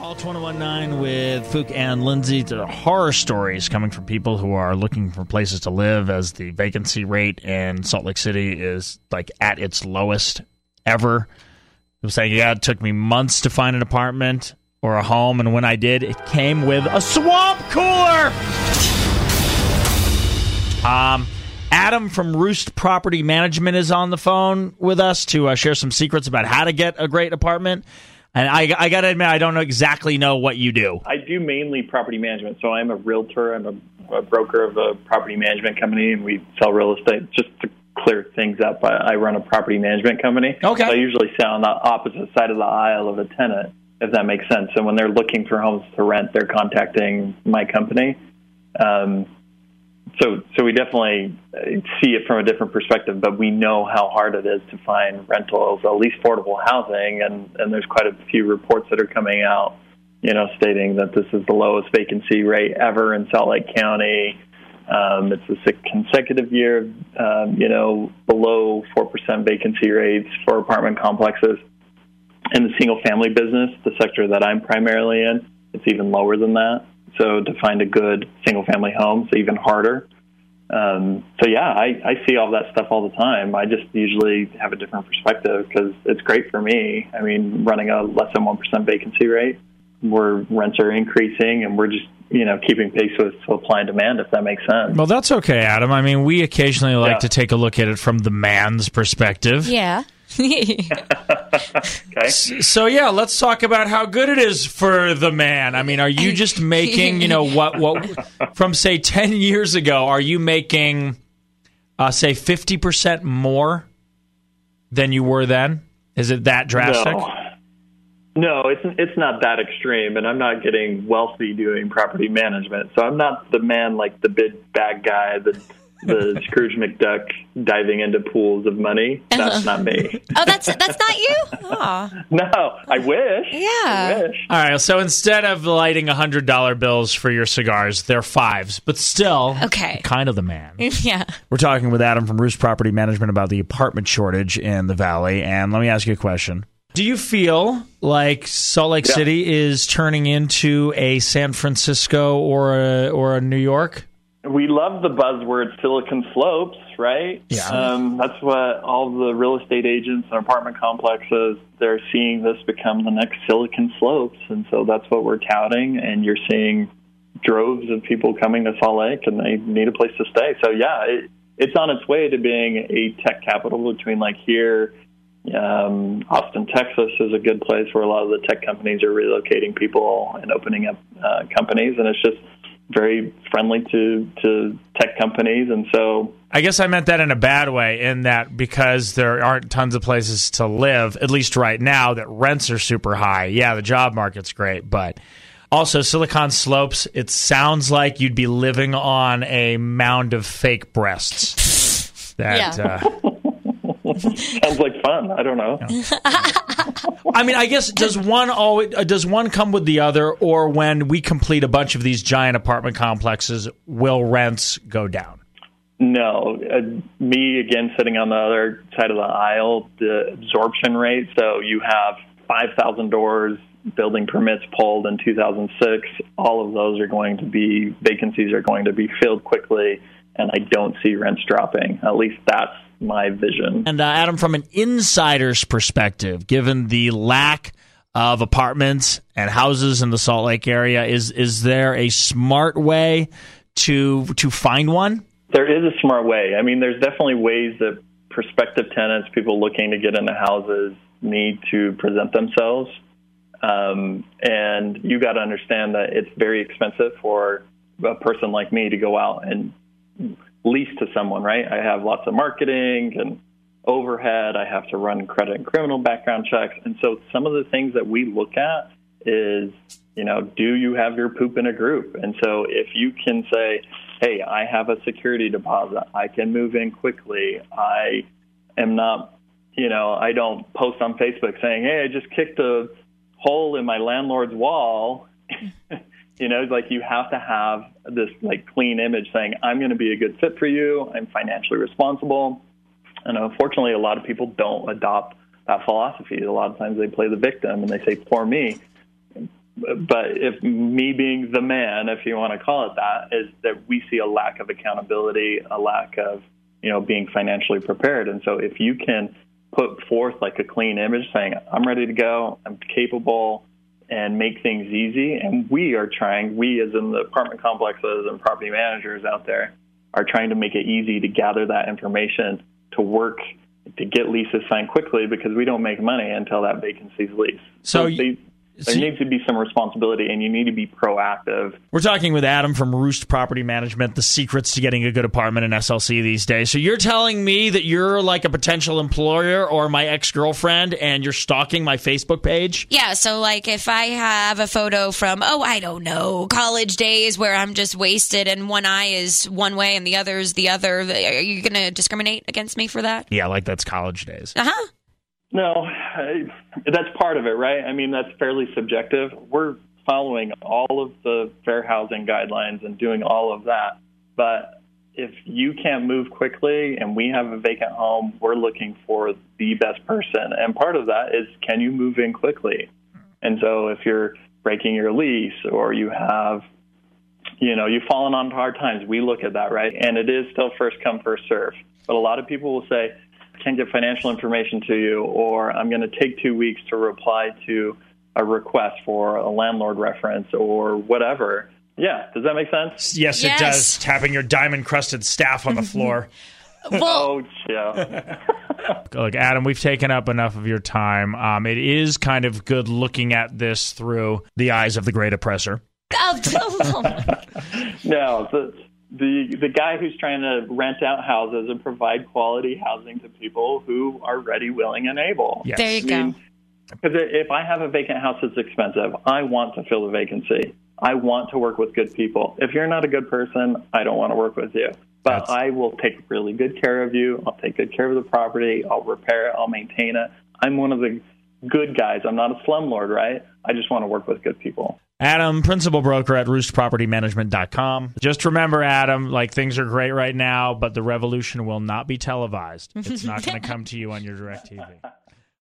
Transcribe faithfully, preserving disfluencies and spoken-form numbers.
All twenty-one nine with Fook and Lindsay. The horror stories coming from people who are looking for places to live as the vacancy rate in Salt Lake City is like at its lowest ever. I'm saying, yeah, it took me months to find an apartment or a home, and when I did, it came with a swamp cooler. Um, Adam from Roost Property Management is on the phone with us to uh, share some secrets about how to get a great apartment. And I, I got to admit, I don't know exactly know what you do. I do mainly property management. So I'm a realtor. I'm a, a broker of a property management company, and we sell real estate. Just to clear things up, I, I run a property management company. Okay. So I usually sit on the opposite side of the aisle of a tenant, if that makes sense. And when they're looking for homes to rent, they're contacting my company. Um, so so we definitely see it from a different perspective, but we know how hard it is to find rentals, at least affordable housing, and, and there's quite a few reports that are coming out, you know, stating that this is the lowest vacancy rate ever in Salt Lake County. Um, it's the sixth consecutive year, um, you know, below four percent vacancy rates for apartment complexes. In the single-family business, the sector that I'm primarily in, it's even lower than that. So to find a good single-family home is even harder. Um, so, yeah, I, I see all that stuff all the time. I just usually have a different perspective because it's great for me. I mean, running a less than one percent vacancy rate, where rents are increasing, and we're just, you know, keeping pace with supply and demand, if that makes sense. Well, that's okay, Adam. I mean, we occasionally like Yeah. to take a look at it from the man's perspective. Yeah. Okay. So, yeah, let's talk about how good it is for the man. I mean, are you just making, you know, what, what from, say, ten years ago, are you making, uh, say, fifty percent more than you were then? Is it that drastic? No. No, it's it's not that extreme, and I'm not getting wealthy doing property management. So I'm not the man like the big bad guy, the the Scrooge McDuck diving into pools of money. That's not me. Oh, that's that's not you? Oh. No, I wish. Yeah. I wish. All right, so instead of lighting one hundred dollar bills for your cigars, they're fives, but still Okay. kind of the man. Yeah. We're talking with Adam from Roost Property Management about the apartment shortage in the Valley, and let me ask you a question. Do you feel like Salt Lake Yeah. City is turning into a San Francisco or a, or a New York? We love the buzzword Silicon Slopes, right? Yeah. Um, that's what all the real estate agents and apartment complexes, they're seeing this become the next Silicon Slopes. And so that's what we're touting. And you're seeing droves of people coming to Salt Lake, and they need a place to stay. So, yeah, it, it's on its way to being a tech capital between like here. Um, Austin, Texas is a good place where a lot of the tech companies are relocating people and opening up uh, companies. And it's just very friendly to, to tech companies. And so I guess I meant that in a bad way, in that because there aren't tons of places to live, at least right now, that rents are super high. Yeah, the job market's great, but also Silicon Slopes, it sounds like you'd be living on a mound of fake breasts. That, Yeah. uh, sounds like fun. I don't know. I mean, I guess does one always, uh, does one come with the other, or when we complete a bunch of these giant apartment complexes, will rents go down? No. Uh, me, again, sitting on the other side of the aisle, the absorption rate. So you have five thousand doors, building permits pulled in two thousand six. All of those are going to be, vacancies are going to be filled quickly, and I don't see rents dropping. At least that's my vision. And uh, Adam, from an insider's perspective, given the lack of apartments and houses in the Salt Lake area, is is there a smart way to to find one? There is a smart way. I mean, there's definitely ways that prospective tenants, people looking to get into houses, need to present themselves. Um, and you got to understand that it's very expensive for a person like me to go out and lease to someone, right? I have lots of marketing and overhead. I have to run credit and criminal background checks. And so some of the things that we look at is, you know, do you have your poop in a group? And so if you can say, hey, I have a security deposit, I can move in quickly, I am not, you know, I don't post on Facebook saying, hey, I just kicked a hole in my landlord's wall. You know, like you have to have this like clean image saying, I'm going to be a good fit for you. I'm financially responsible. And unfortunately, a lot of people don't adopt that philosophy. A lot of times they play the victim and they say, poor me. but if me being the man, if you want to call it that, is that we see a lack of accountability, a lack of, you know, being financially prepared. And so if you can put forth like a clean image saying, I'm ready to go, I'm capable, and make things easy. And we are trying, we as in the apartment complexes and property managers out there are trying to make it easy to gather that information, to work, to get leases signed quickly, because we don't make money until that vacancy's leased. So, so they, there so needs to be some responsibility, and you need to be proactive. We're talking with Adam from Roost Property Management, the secrets to getting a good apartment in S L C these days. So you're telling me that you're like a potential employer or my ex-girlfriend and you're stalking my Facebook page? Yeah, so like if I have a photo from, oh, I don't know, college days where I'm just wasted and one eye is one way and the other is the other, are you going to discriminate against me for that? Yeah, like that's college days. Uh-huh. No, I, that's part of it, right? I mean, that's fairly subjective. We're following all of the fair housing guidelines and doing all of that. But if you can't move quickly and we have a vacant home, we're looking for the best person. And part of that is, can you move in quickly? And so if you're breaking your lease or you have, you know, you've fallen on hard times, we look at that, right? And it is still first come, first serve. But a lot of people will say, can't get financial information to you, or I'm going to take two weeks to reply to a request for a landlord reference or whatever. Yeah. Does that make sense? Yes, Yes. it does. Tapping your diamond-crusted staff on the floor. Well, Oh, yeah. Look, Adam, we've taken up enough of your time. Um, it is kind of good looking at this through the eyes of the great oppressor. oh, oh, No, the, the the guy who's trying to rent out houses and provide quality housing to people who are ready, willing, and able. Yes. there you go. Because if I have a vacant house that's expensive, I want to fill the vacancy. I want to work with good people. If you're not a good person, I don't want to work with you. But That's- I will take really good care of you. I'll take good care of the property. I'll repair it. I'll maintain it. I'm one of the good guys. I'm not a slumlord, right? I just want to work with good people. Adam, principal broker at roost property management dot com. Just remember, Adam, like things are great right now, but the revolution will not be televised. It's not going to come to you on your DirecTV.